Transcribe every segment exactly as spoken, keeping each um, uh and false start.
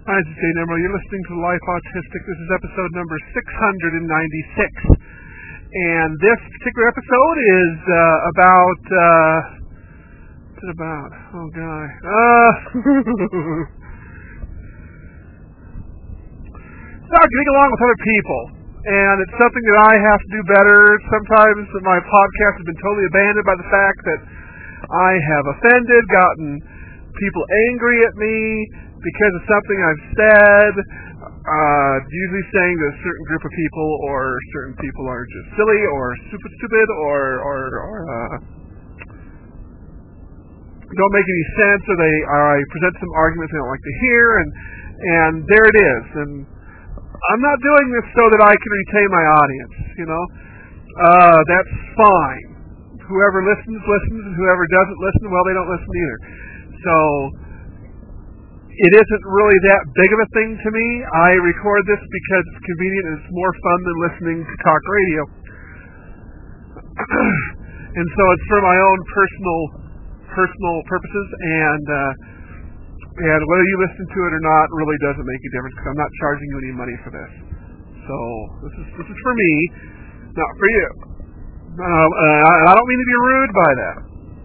Hi, this is Jay Nemro. You're listening to Life Autistic. This is episode number six hundred ninety-six. And this particular episode is uh, about... Uh, what's it about? Oh, God. Uh, it's about getting along with other people. And it's something that I have to do better. Sometimes my podcast has been totally abandoned by the fact that I have offended, gotten people angry at me because of something I've said, uh, usually saying that a certain group of people or certain people are just silly or super stupid or, or, or uh, don't make any sense, or they or I present some arguments they don't like to hear, and, and there it is. And I'm not doing this so that I can retain my audience, you know. Uh, that's fine. Whoever listens, listens, and whoever doesn't listen, well, they don't listen either. So it isn't really that big of a thing to me. I record this because it's convenient and it's more fun than listening to talk radio. And so it's for my own personal personal purposes, and uh, and whether you listen to it or not really doesn't make a difference because I'm not charging you any money for this. So this is this is for me, not for you. Uh, uh, I don't mean to be rude by that.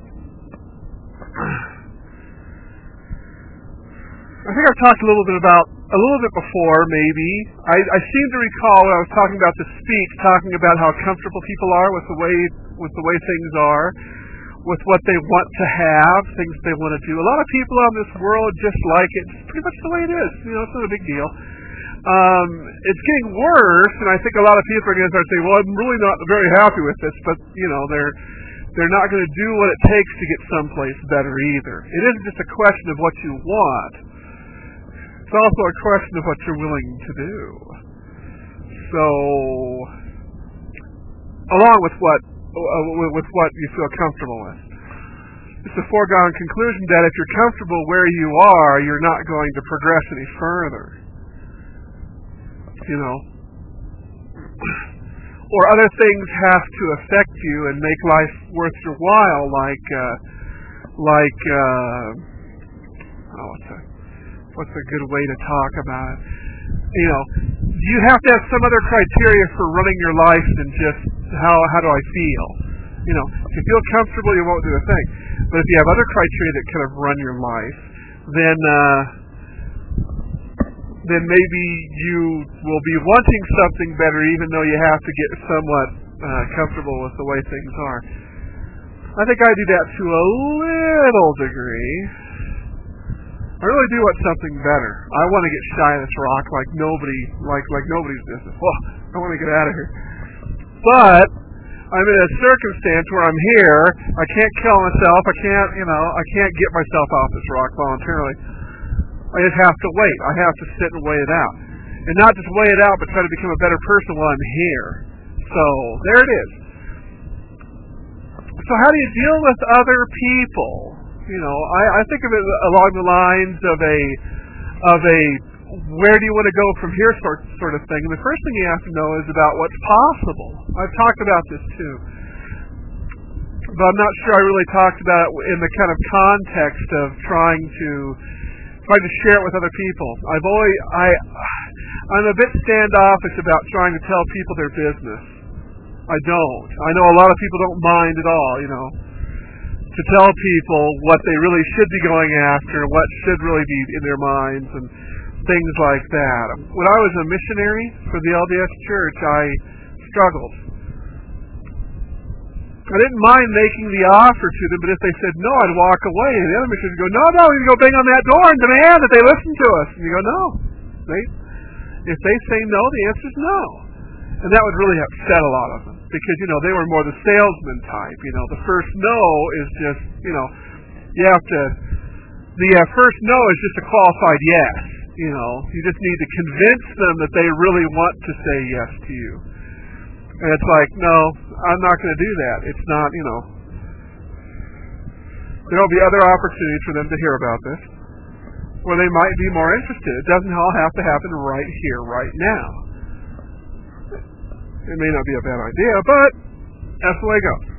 I think I've talked a little bit about, a little bit before, maybe. I, I seem to recall when I was talking about the speech, talking about how comfortable people are with the way, with the way things are, with what they want to have, things they want to do. A lot of people on this world just like it. It's pretty much the way it is. You know, it's not a big deal. Um, it's getting worse, and I think a lot of people are going to start saying, well, I'm really not very happy with this, but, you know, they're they're not going to do what it takes to get someplace better either. It isn't just a question of what you want. It's also a question of what you're willing to do. So, along with what uh, with what you feel comfortable with. It's a foregone conclusion that if you're comfortable where you are, you're not going to progress any further. You know, or other things have to affect you and make life worth your while, like, uh, like, uh, oh, what's a, what's a good way to talk about it? You know, you have to have some other criteria for running your life than just how how do I feel. You know, if you feel comfortable, you won't do a thing. But if you have other criteria that kind of run your life, then, uh, then maybe you will be wanting something better even though you have to get somewhat uh, comfortable with the way things are. I think I do that to a little degree. I really do want something better. I want to get shy of this rock like nobody, like like nobody's business. Well, I want to get out of here. But I'm in a circumstance where I'm here. I can't kill myself. I can't, you know, I can't get myself off this rock voluntarily. I just have to wait. I have to sit and wait it out. And not just wait it out, but try to become a better person while I'm here. So, there it is. So how do you deal with other people? You know, I, I think of it along the lines of a, of a, where do you want to go from here sort, sort of thing. And the first thing you have to know is about what's possible. I've talked about this too. But I'm not sure I really talked about it in the kind of context of trying to trying to share it with other people. I've always, I, I'm a bit standoffish about trying to tell people their business. I don't. I know a lot of people don't mind at all, you know, to tell people what they really should be going after, what should really be in their minds, and things like that. When I was a missionary for the L D S Church, I struggled. I didn't mind making the offer to them, but if they said no, I'd walk away. And the other missionaries would go, no, no, you go bang on that door and demand that they listen to us. And you go, no. They, if they say no, the answer is no. And that would really upset a lot of them because, you know, they were more the salesman type. You know, the first no is just, you know, you have to, the uh, first no is just a qualified yes. You know, you just need to convince them that they really want to say yes to you. And it's like, no, I'm not going to do that. It's not, you know. There will be other opportunities for them to hear about this, where they might be more interested. It doesn't all have to happen right here, right now. It may not be a bad idea, but that's the way it goes.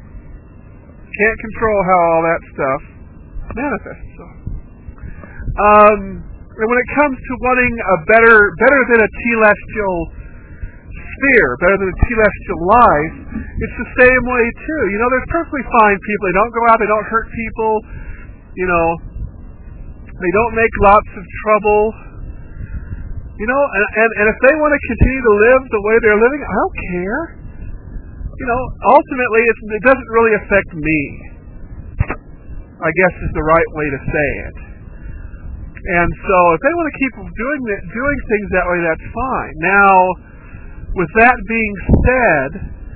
Can't control how all that stuff manifests itself. Um, And when it comes to wanting a better, better than a telestial sphere, better than a telestial life, it's the same way too. You know, there's perfectly fine people. They don't go out, they don't hurt people, you know, they don't make lots of trouble. You know, and, and, and if they want to continue to live the way they're living, I don't care. You know, ultimately, it's, it doesn't really affect me, I guess is the right way to say it. And so if they want to keep doing that, doing things that way, that's fine. Now, with that being said,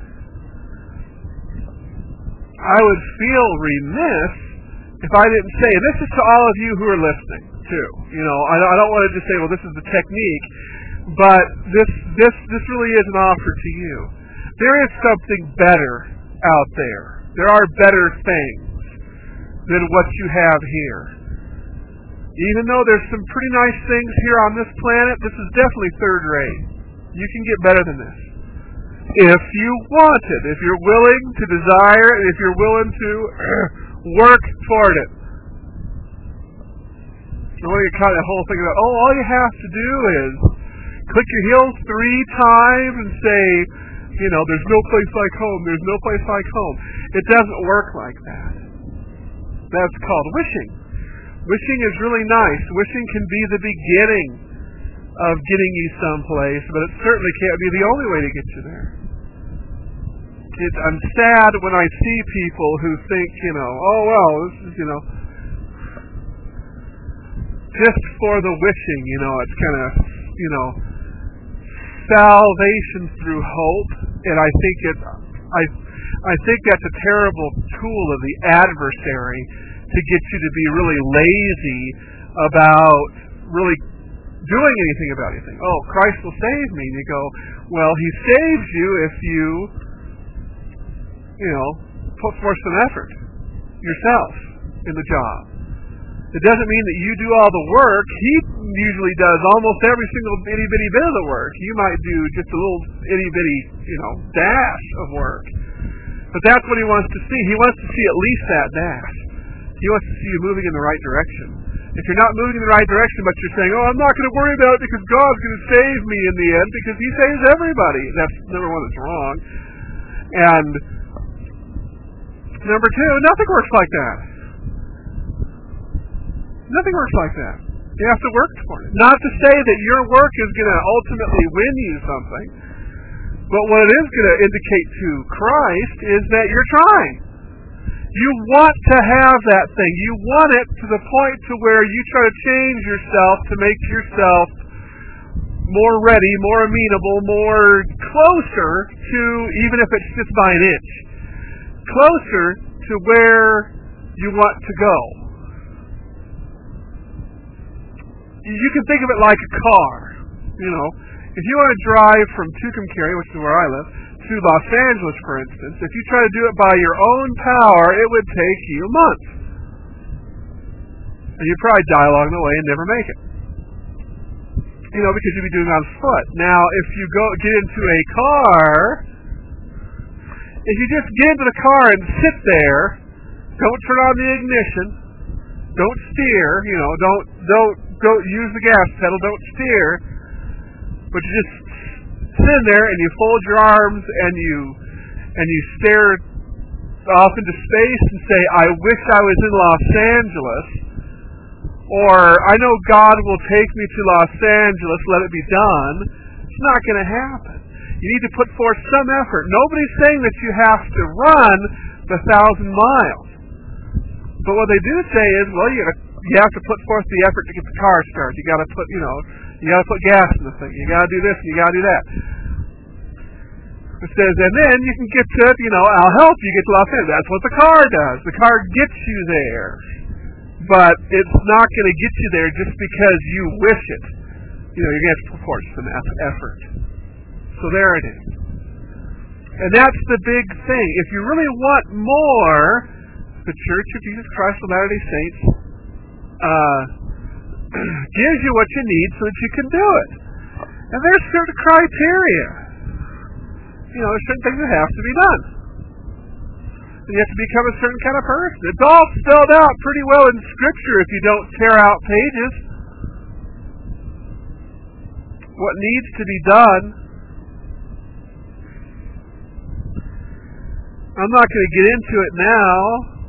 I would feel remiss if I didn't say, and this is to all of you who are listening, too. You know, I, I don't want to just say, well, this is the technique, but this this this really is an offer to you. There is something better out there. There are better things than what you have here. Even though there's some pretty nice things here on this planet, this is definitely third rate. You can get better than this. If you want it, if you're willing to desire it, if you're willing to work toward it. I want to kind of the whole thing about, oh, all you have to do is click your heels three times and say, you know, there's no place like home, there's no place like home. It doesn't work like that. That's called wishing. Wishing is really nice. Wishing can be the beginning of getting you someplace, but it certainly can't be the only way to get you there. It's, I'm sad when I see people who think, you know, oh, well, this is, you know, just for the wishing, you know, it's kind of, you know, salvation through hope, and I think it, I, I think that's a terrible tool of the adversary to get you to be really lazy about really doing anything about anything. Oh, Christ will save me. And you go, well, He saves you if you, you know, put forth some effort yourself in the job. It doesn't mean that you do all the work. He usually does almost every single itty-bitty bit of the work. You might do just a little itty-bitty, you know, dash of work. But that's what He wants to see. He wants to see at least that dash. He wants to see you moving in the right direction. If you're not moving in the right direction, but you're saying, oh, I'm not going to worry about it because God's going to save me in the end, because He saves everybody. That's number one, that's wrong. And number two, nothing works like that. Nothing works like that. You have to work for it. Not to say that your work is going to ultimately win you something, but what it is going to indicate to Christ is that you're trying. You want to have that thing. You want it to the point to where you try to change yourself to make yourself more ready, more amenable, more closer to, even if it's just by an inch, closer to where you want to go. You can think of it like a car. You know, if you want to drive from Tucumcari, which is where I live, to Los Angeles, for instance, if you try to do it by your own power, it would take you months. And you'd probably die along the way and never make it. You know, because you'd be doing it on foot. Now, if you go get into a car, if you just get into the car and sit there, don't turn on the ignition, don't steer, you know, don't don't don't use the gas pedal, don't steer, but you just sit in there and you fold your arms and you and you stare off into space and say, I wish I was in Los Angeles, or I know God will take me to Los Angeles, let it be done. It's not going to happen. You need to put forth some effort. Nobody's saying that you have to run the thousand miles. But what they do say is, well, you gotta, you have to put forth the effort to get the car started. You got to put, you know, you got to put gas in the thing. You got to do this and you got to do that. It says, and then you can get to, you know, I'll help you get to Los Angeles. That's what the car does. The car gets you there. But it's not going to get you there just because you wish it. You know, you're going to have to put forth some effort. So there it is. And that's the big thing. If you really want more, the Church of Jesus Christ of Latter-day Saints uh, gives you what you need so that you can do it. And there's certain criteria. You know, there's certain things that have to be done. And you have to become a certain kind of person. It's all spelled out pretty well in Scripture if you don't tear out pages. what needs to be done. I'm not going to get into it now.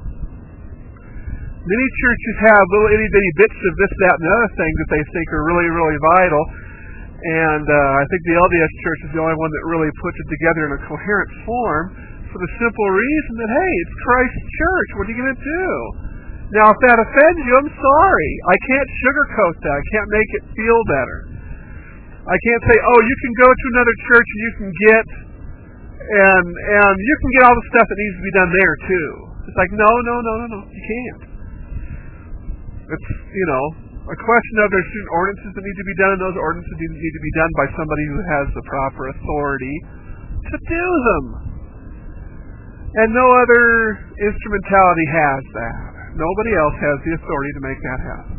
Many churches have little itty-bitty bits of this, that, and the other thing that they think are really, really vital. And uh, I think the L D S Church is the only one that really puts it together in a coherent form for the simple reason that, hey, it's Christ's church. What are you going to do? Now, if that offends you, I'm sorry. I can't sugarcoat that. I can't make it feel better. I can't say, oh, you can go to another church and you can get, and and you can get all the stuff that needs to be done there, too. It's like, no, no, no, no, no. You can't. It's, you know, a question of there's certain ordinances that need to be done, and those ordinances need, need to be done by somebody who has the proper authority to do them. And no other instrumentality has that. Nobody else has the authority to make that happen.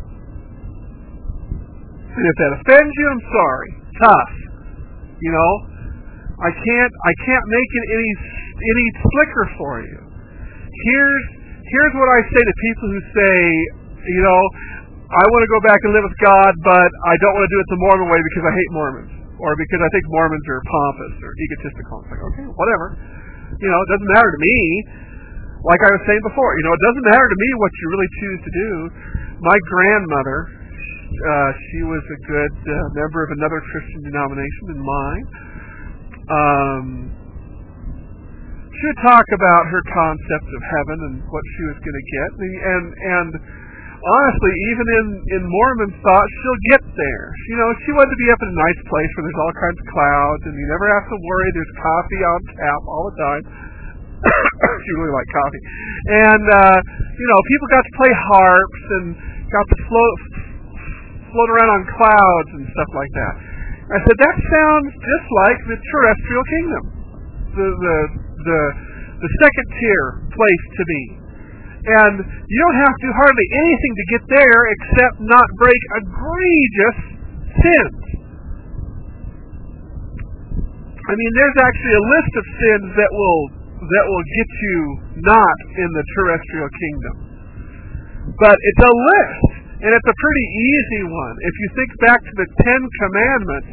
And if that offends you, I'm sorry. Tough. You know, I can't I can't make it any any slicker for you. Here's here's what I say to people who say, you know, I want to go back and live with God, but I don't want to do it the Mormon way because I hate Mormons, or because I think Mormons are pompous or egotistical. It's like, okay, whatever. You know, it doesn't matter to me. Like I was saying before, you know, it doesn't matter to me what you really choose to do. My grandmother, uh, she was a good uh, member of another Christian denomination than mine. Um, she would talk about her concept of heaven and what she was going to get, and and, and honestly, even in, in Mormon thought, she'll get there. You know, she wanted to be up in a nice place where there's all kinds of clouds, and you never have to worry. There's coffee on tap all the time. She really liked coffee. And, uh, you know, people got to play harps and got to float, float around on clouds and stuff like that. I said, that sounds just like the terrestrial kingdom. The, the, the, the second tier place to be. And you don't have to do hardly anything to get there except not break egregious sins. I mean, there's actually a list of sins that will that will get you not in the terrestrial kingdom. But it's a list, and it's a pretty easy one. If you think back to the Ten Commandments,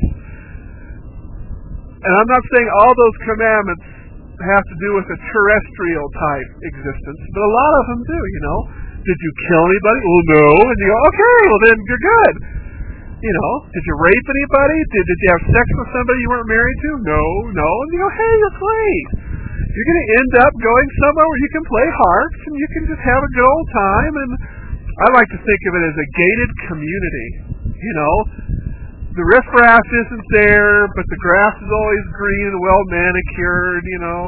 and I'm not saying all those commandments have to do with a terrestrial type existence, but a lot of them do, you know. Did you kill anybody? Well, no. And you go, okay, well then you're good. You know, did you rape anybody? Did, did you have sex with somebody you weren't married to? No, no. And you go, hey, you're great. You're going to end up going somewhere where you can play harps and you can just have a good old time. And I like to think of it as a gated community. You know, the riffraff isn't there, but the grass is always green and well manicured, you know.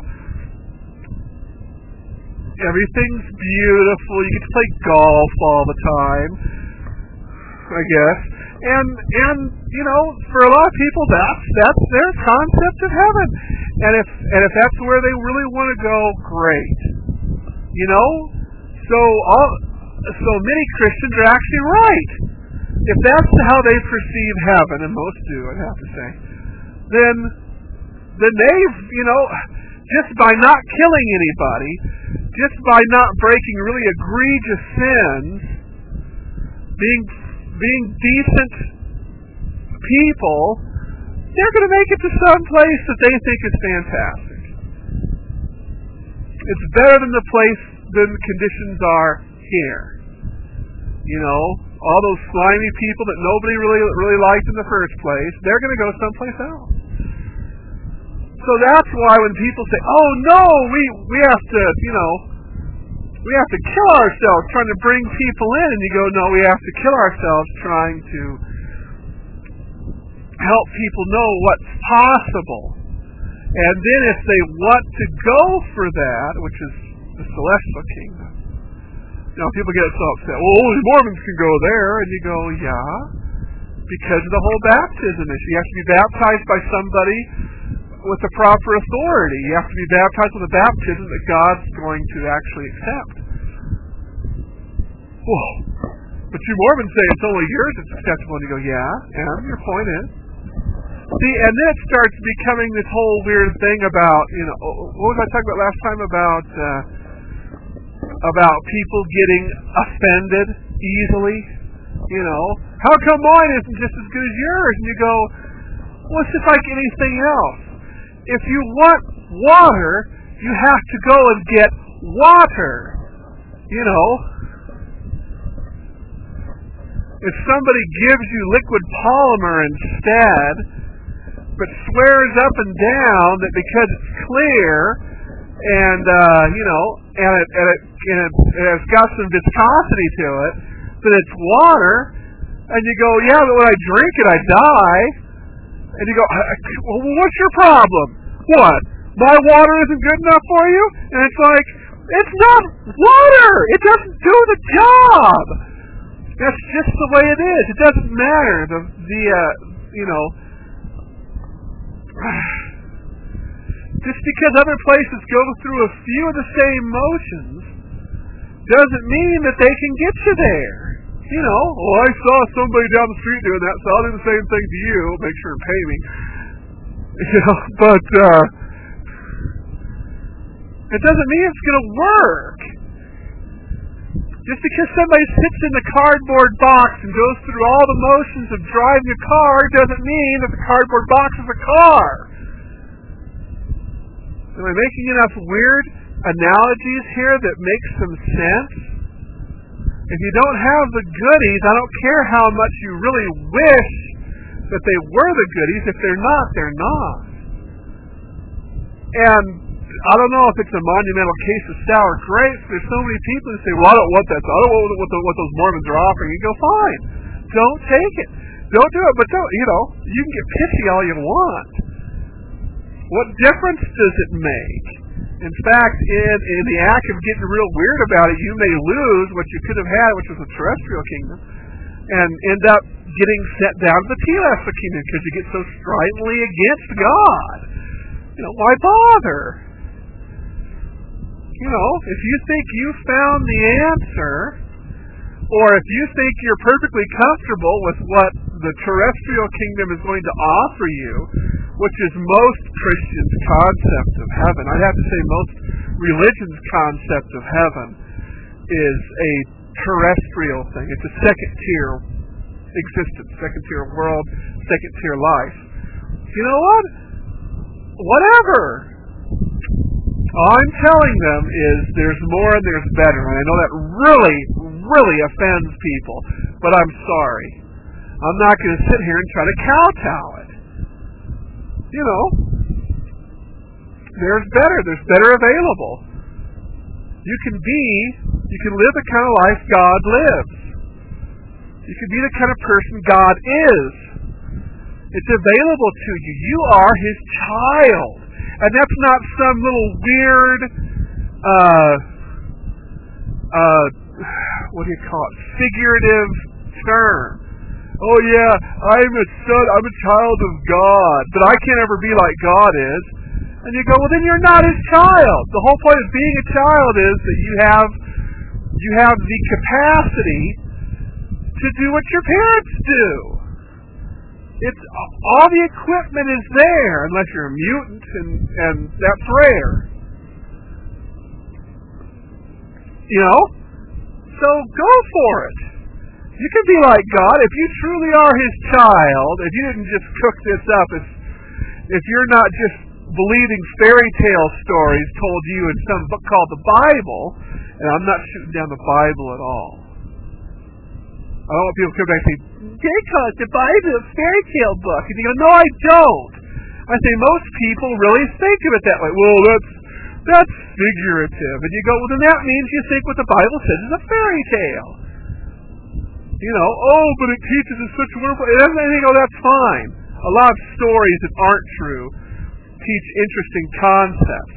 Everything's beautiful. You get to play golf all the time, I guess. And, and you know, for a lot of people, that's, that's their concept of heaven. And if, and if that's where they really want to go, great. You know? So, all, so many Christians are actually right. If that's how they perceive heaven, and most do, I'd have to say, then, then they've, you know, just by not killing anybody, just by not breaking really egregious sins, being being decent people, they're going to make it to some place that they think is fantastic. It's better than the place than the conditions are here. You know, all those slimy people that nobody really really liked in the first place, they're going to go someplace else. So that's why when people say, "Oh no, we we have to, you know, we have to kill ourselves trying to bring people in," and you go, "No, we have to kill ourselves trying to help people know what's possible." And then if they want to go for that, which is the celestial kingdom, you know, people get so upset. Well, only Mormons can go there, and you go, yeah, because of the whole baptism issue. You have to be baptized by somebody with the proper authority. You have to be baptized with a baptism that God's going to actually accept. Whoa. But you Mormons say it's only yours that's acceptable, and you go, yeah, and your point is. See, and then it starts becoming this whole weird thing about, you know, what was I talking about last time about, uh, about people getting offended easily? You know, how come mine isn't just as good as yours? And you go, Well, it's just like anything else. If you want water, you have to go and get water. You know, if somebody gives you liquid polymer instead, but swears up and down that because it's clear and, uh, you know, and it, and, it, and it, it's got some viscosity to it, that it's water, and you go, yeah, but when I drink it, I die. And you go, well, what's your problem? What? My water isn't good enough for you? And it's like, it's not water! It doesn't do the job! That's just the way it is. It doesn't matter. The, the uh, you know, just because other places go through a few of the same motions doesn't mean that they can get you there. You know, well, I saw somebody down the street doing that, so I'll do the same thing to you. Make sure and pay me. You know, but uh, it doesn't mean it's going to work. Just because somebody sits in the cardboard box and goes through all the motions of driving a car doesn't mean that the cardboard box is a car. Am I making enough weird analogies here that make some sense? If you don't have the goodies, I don't care how much you really wish that they were the goodies. If they're not, they're not. And I don't know if it's a monumental case of sour grapes. There's so many people who say, well, I don't want that. I don't want what, the, what those Mormons are offering. You go, fine. Don't take it. Don't do it. But don't, you know, you can get pissy all you want. What difference does it make? In fact, in, in the act of getting real weird about it, you may lose what you could have had, which was a terrestrial kingdom, and end up getting sent down to the telestial kingdom because you get so stridently against God. You know, why bother? You know, if you think you found the answer, or if you think you're perfectly comfortable with what the terrestrial kingdom is going to offer you, which is most Christians' concept of heaven, I'd have to say most religion's concept of heaven is a terrestrial thing. It's a second-tier existence, second-tier world, second-tier life. You know what? Whatever. All I'm telling them is there's more and there's better. And I know that really, really offends people, but I'm sorry. I'm not going to sit here and try to kowtow it. You know, there's better. There's better available. You can be, you can live the kind of life God lives. You can be the kind of person God is. It's available to you. You are His child. And that's not some little weird, uh, uh, what do you call it, figurative term. Oh yeah, I'm a son, I'm a child of God, but I can't ever be like God is. And you go, well then you're not His child. The whole point of being a child is that you have, you have the capacity to do what your parents do. It's all the equipment is there, unless you're a mutant, and and that's rare. You know, so go for it. You can be like God if you truly are His child. If you didn't just cook this up, if if you're not just believing fairy tale stories told you in some book called the Bible, and I'm not shooting down the Bible at all. I don't want people to come back and say, they call it the Bible a fairy tale book. And you go, no, I don't. I say, most people really think of it that way. Well, that's that's figurative. And you go, well, then that means you think what the Bible says is a fairy tale. You know, oh, but it teaches in such a wonderful... And you go, that's fine. A lot of stories that aren't true teach interesting concepts.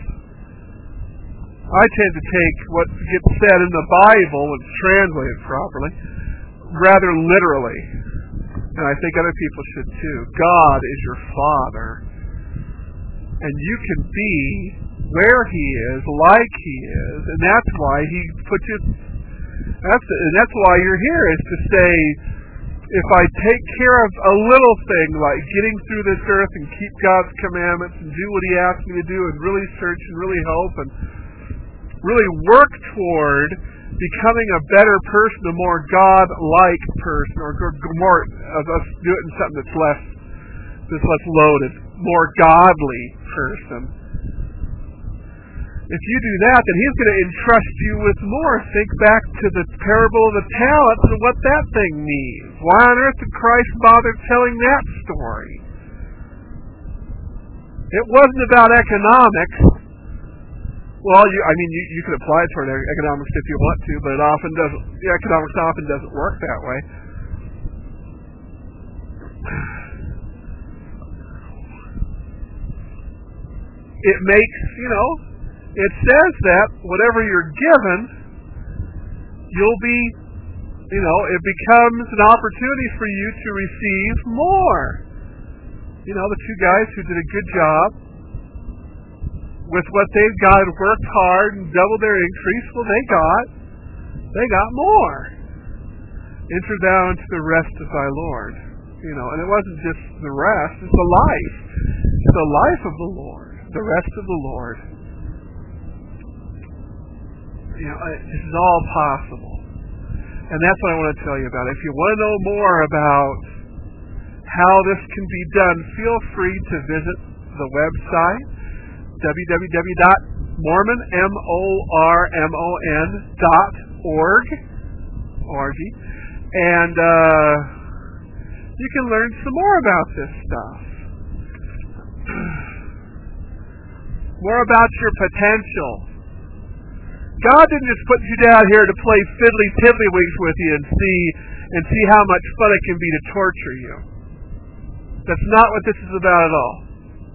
I tend to take what gets said in the Bible, when it's translated properly, rather literally. And I think other people should too. God is your Father. And you can be where He is, like He is, and that's why He put you... That's and that's why you're here, is to say, if I take care of a little thing like getting through this earth and keep God's commandments and do what He asks me to do and really search and really hope and really work toward becoming a better person, a more God-like person, or more of us do it in something that's less this less loaded, more godly person. If you do that, then he's going to entrust you with more. Think back to the parable of the talents and what that thing means. Why on earth did Christ bother telling that story? It wasn't about economics. Well, you, I mean, you, you can apply it toward economics if you want to, but it often doesn't. The economics often doesn't work that way. It makes, you know, it says that whatever you're given, you'll be, you know, it becomes an opportunity for you to receive more. You know, the two guys who did a good job with what they've got and worked hard and doubled their increase, well, they got, they got more. Enter thou into the rest of thy Lord. You know, and it wasn't just the rest, it's the life. It's the life of the Lord. The rest of the Lord. You know, this is all possible. And that's what I want to tell you about. If you want to know more about how this can be done, feel free to visit the website, w w w dot mormon dot org, and uh, you can learn some more about this stuff. More about your potential. God didn't just put you down here to play fiddly tiddlywinks with you and see and see how much fun it can be to torture you. That's not what this is about at all.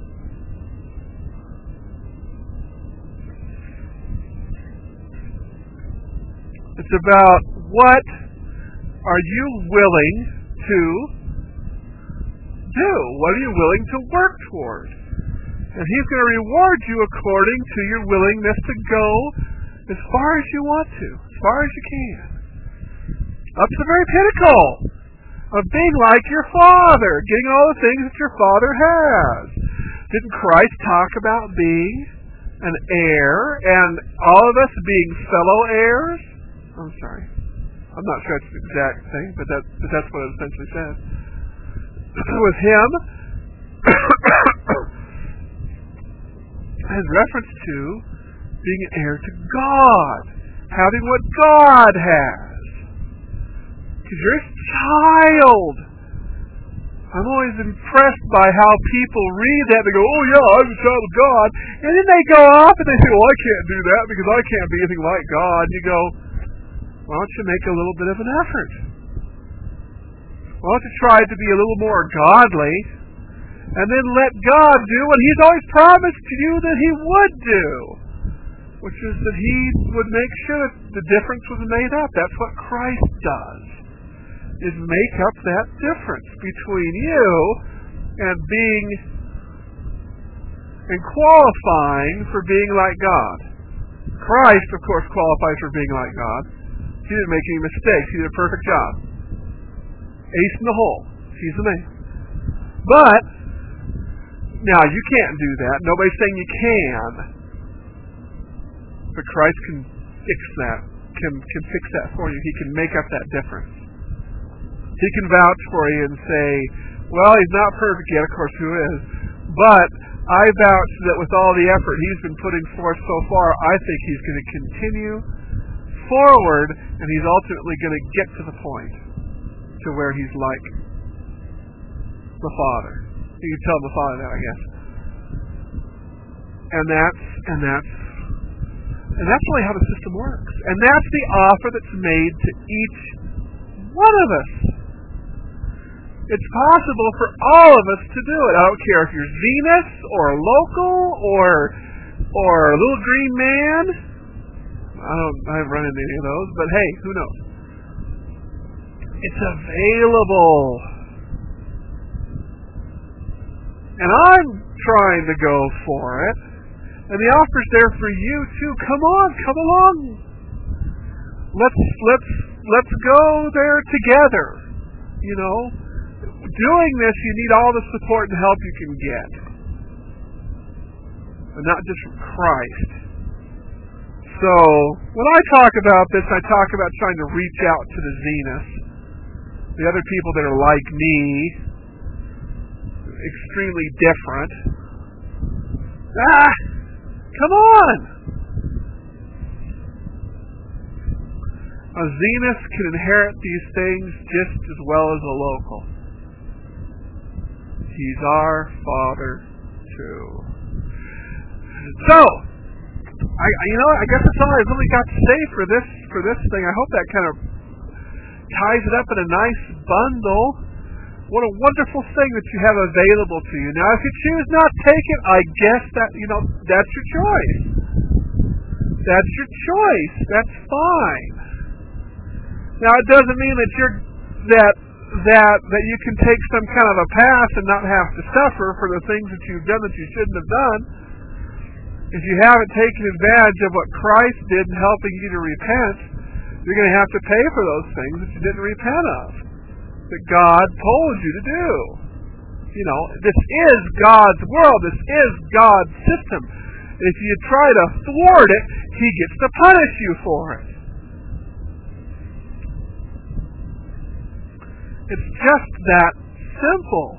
It's about what are you willing to do? What are you willing to work toward? And he's going to reward you according to your willingness to go as far as you want to, as far as you can. Up to the very pinnacle of being like your Father, getting all the things that your Father has. Didn't Christ talk about being an heir and all of us being fellow heirs? I'm sorry. I'm not sure that's the exact thing, but, that, but that's what it essentially says. With him, has reference to being an heir to God, having what God has. Because you're his child. I'm always impressed by how people read that and they go, oh yeah, I'm a child of God. And then they go off and they say, well, I can't do that because I can't be anything like God. And you go, why don't you make a little bit of an effort? Why don't you try to be a little more godly and then let God do what he's always promised to you that he would do, which is that he would make sure that the difference was made up. That's what Christ does, is make up that difference between you and being and qualifying for being like God. Christ, of course, qualifies for being like God. He didn't make any mistakes. He did a perfect job. Ace in the hole. He's the man. But now, you can't do that. Nobody's saying you can. But Christ can fix that, can, can fix that for you. He can make up that difference. He can vouch for you and say, well, he's not perfect yet, of course, who is? But I vouch that with all the effort he's been putting forth so far, I think he's going to continue forward, and he's ultimately going to get to the point to where he's like the Father. You can tell the Father that, I guess. And that's and that's and that's really how the system works. And that's the offer that's made to each one of us. It's possible for all of us to do it. I don't care if you're Zenith or a local or or a little green man. I don't I haven't run into any of those, but hey, who knows? It's available. And I'm trying to go for it. And the offer's there for you too. Come on, come along. Let's let's let's go there together. You know, doing this, you need all the support and help you can get, and not just from Christ. So when I talk about this, I talk about trying to reach out to the Zenith, the other people that are like me, extremely different. Ah, come on! A zenith can inherit these things just as well as a local. He's our Father too. So, I, you know, I guess that's all I really got to say for this for this thing. I hope that kind of ties it up in a nice bundle. What a wonderful thing that you have available to you. Now, if you choose not to take it, I guess that, you know, that's your choice. That's your choice. That's fine. Now, it doesn't mean that you're that that that you can take some kind of a pass and not have to suffer for the things that you've done that you shouldn't have done. If you haven't taken advantage of what Christ did in helping you to repent, you're going to have to pay for those things that you didn't repent of, that God told you to do. You know, this is God's world. This is God's system. If you try to thwart it, He gets to punish you for it. It's just that simple.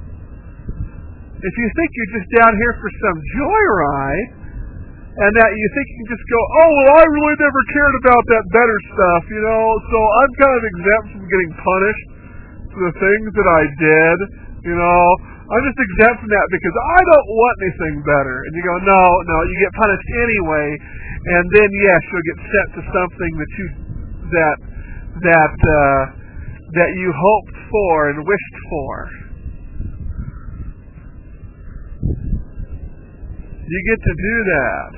If you think you're just down here for some joyride, and that you think you can just go, oh, well, I really never cared about that better stuff, you know, so I'm kind of exempt from getting punished for the things that I did, you know, I'm just exempt from that because I don't want anything better. And you go, no, no, you get punished anyway, and then, yes, you'll get sent to something that you, that, that, uh, that you hoped for and wished for. You get to do that.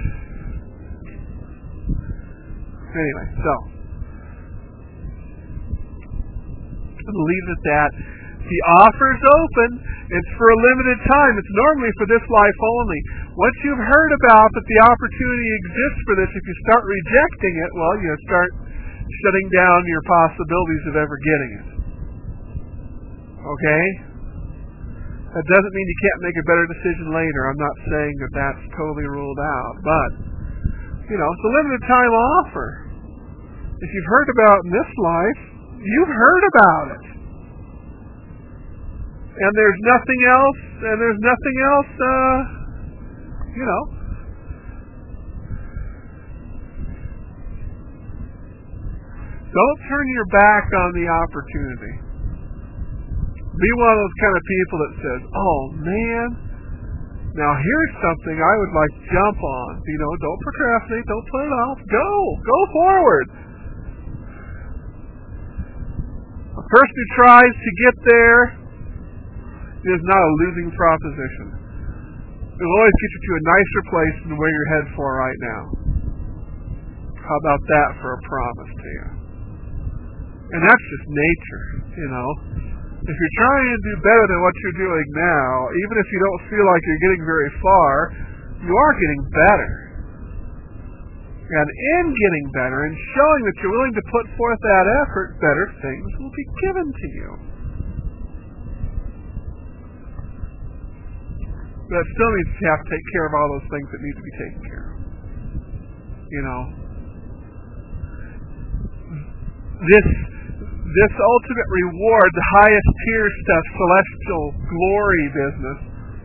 Anyway, so I'll leave it at that. The offer's open. It's for a limited time. It's normally for this life only. Once you've heard about that the opportunity exists for this, if you start rejecting it, well, you start shutting down your possibilities of ever getting it. Okay? That doesn't mean you can't make a better decision later. I'm not saying that that's totally ruled out. But, you know, it's a limited time offer. If you've heard about it in this life, you've heard about it. And there's nothing else, and there's nothing else, uh, you know. Don't turn your back on the opportunity. Be one of those kind of people that says, oh, man, now here's something I would like to jump on. You know, don't procrastinate, don't put it off. Go, go forward. A person who tries to get there is not a losing proposition. It will always get you to a nicer place than where you're headed for right now. How about that for a promise to you? And that's just nature, you know. If you're trying to do better than what you're doing now, even if you don't feel like you're getting very far, you are getting better. And in getting better and showing that you're willing to put forth that effort, better things will be given to you. But it still means you have to take care of all those things that need to be taken care of. You know, this this ultimate reward, the highest tier stuff, celestial glory business,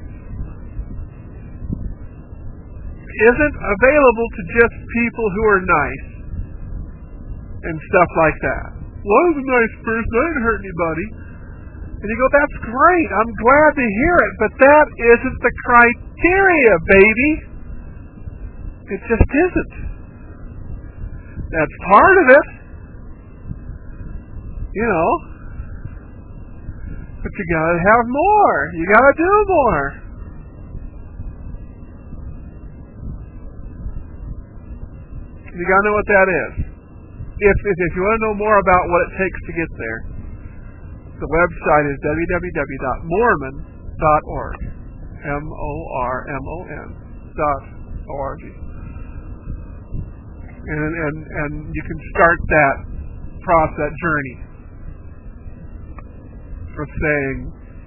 isn't available to just people who are nice and stuff like that. Well, I was a nice person, I didn't hurt anybody. And you go, that's great, I'm glad to hear it, but that isn't the criteria, baby. It just isn't. That's part of it. You know. But you gotta have more. You gotta do more. You gotta know what that is. If, if, if you want to know more about what it takes to get there, the website is w w w dot mormon dot org. M O R M O N dot O R G. And, and, and you can start that process, that journey of saying,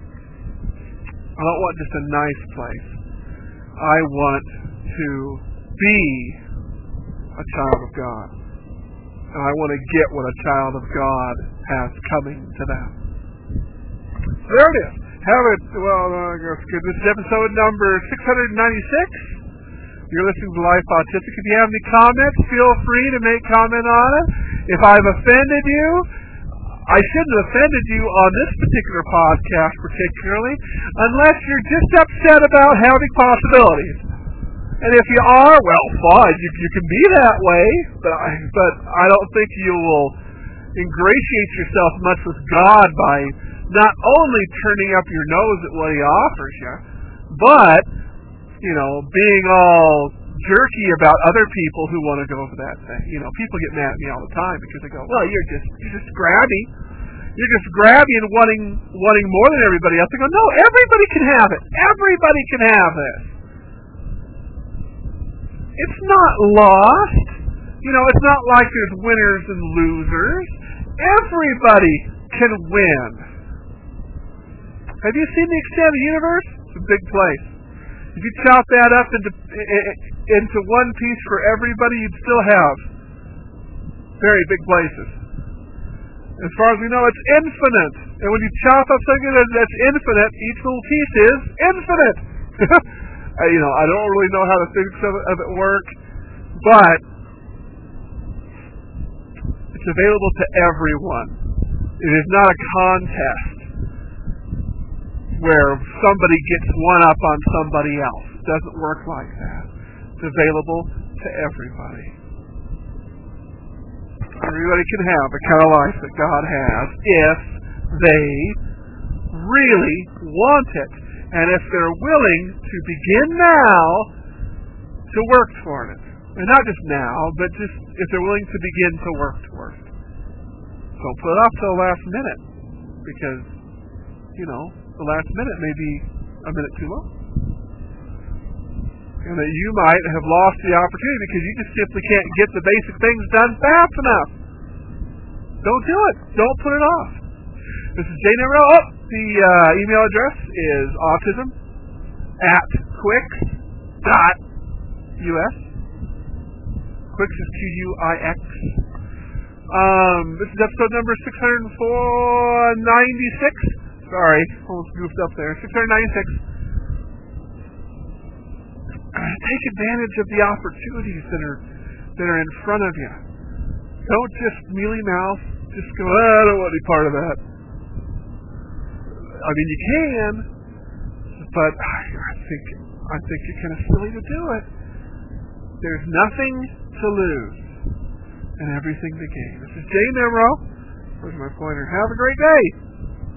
I don't want just a nice place. I want to be a child of God. And I want to get what a child of God has coming to them. There it is. Have it. Well, uh, that's good. This is episode number six ninety-six. You're listening to Life Autistic. If you have any comments, feel free to make comment on it. If I've offended you, I shouldn't have offended you on this particular podcast particularly, unless you're just upset about having possibilities. And if you are, well, fine, you, you can be that way, but I, but I don't think you will ingratiate yourself much with God by not only turning up your nose at what He offers you, but, you know, being all jerky about other people who want to go for that thing. You know, people get mad at me all the time because they go, well, you're just you're just grabby. You're just grabby and wanting wanting more than everybody else. I go, no, everybody can have it. Everybody can have this. It's not lost. You know, it's not like there's winners and losers. Everybody can win. Have you seen the extended universe? It's a big place. If you chop that up into into one piece for everybody, you'd still have very big places. As far as we know, it's infinite. And when you chop up something that's infinite, each little piece is infinite. You know, I don't really know how the physics of it, of it work, but it's available to everyone. It is not a contest where somebody gets one up on somebody else. It doesn't work like that. It's available to everybody. Everybody can have the kind of life that God has if they really want it. And if they're willing to begin now to work toward it. And not just now, but just if they're willing to begin to work toward it. Don't put it off till the last minute. Because, you know, the last minute may be a minute too long. And that you might have lost the opportunity because you just simply can't get the basic things done fast enough. Don't do it. Don't put it off. This is Jay Nemro. Oh, the uh, email address is autism at quix dot U S. Quix is Q U I X. Um, this is episode number six ninety-six. Sorry, almost goofed up there. six ninety-six. Take advantage of the opportunities that are that are in front of you. Don't just mealy mouth. Just go, oh, I don't want any part of that. I mean, you can, but I think I think you're kind of silly to do it. There's nothing to lose and everything to gain. This is Jay Nemro. Where's my pointer? Have a great day.